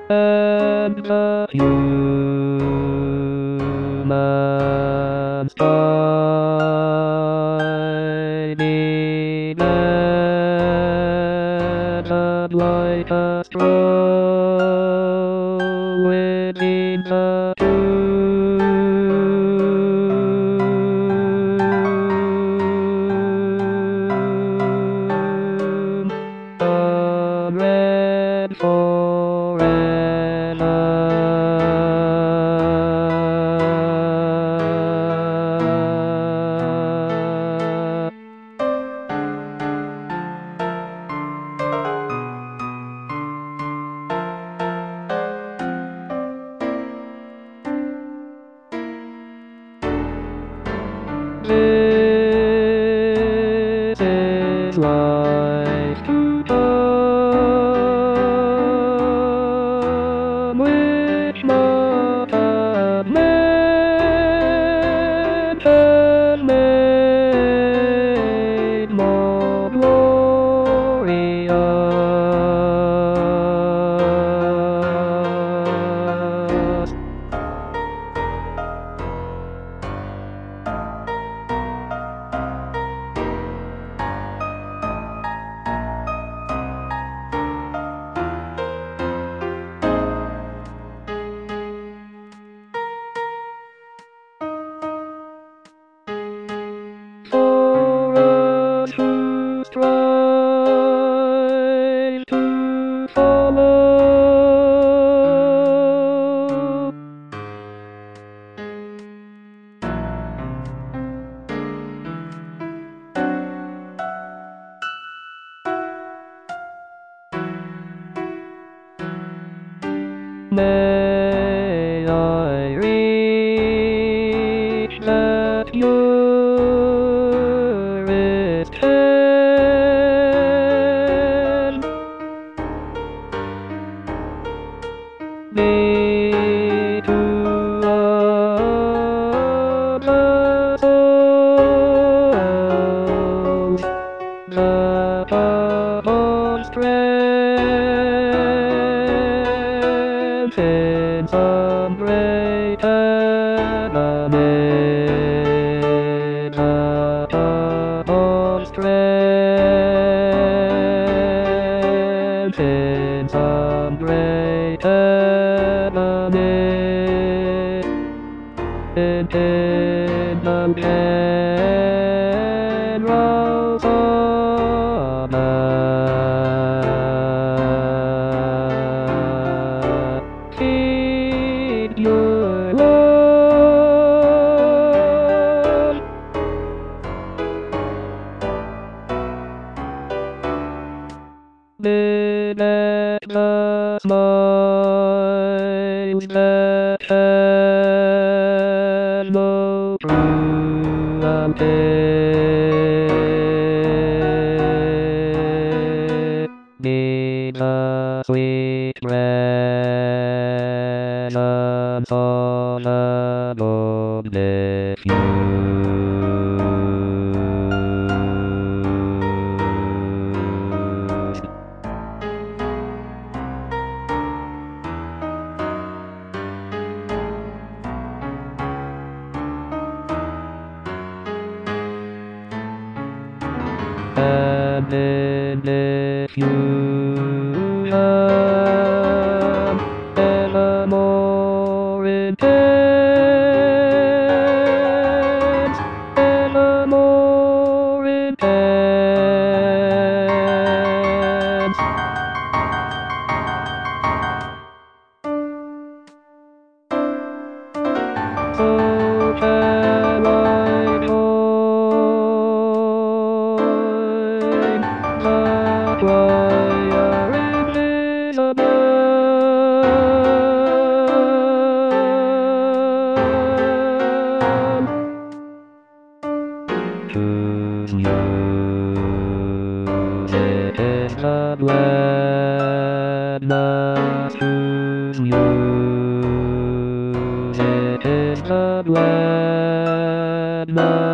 and the humans shining red like a straw within the tomb. A red forever. This is life to come, which must have meant and made more glorious. For us who strive to follow. May I reach that purest end, be to other souls the common strength in some great enemy. The common strength in some great enemy. In the generals of man. Feed your love. Bid at the smiles that can go through and be the sweet presence of the Lord with you. And if you have ever more intense, ever more intense, so can I join the choir Elizabeth. Whose music is the gladness, whose music is the gladness.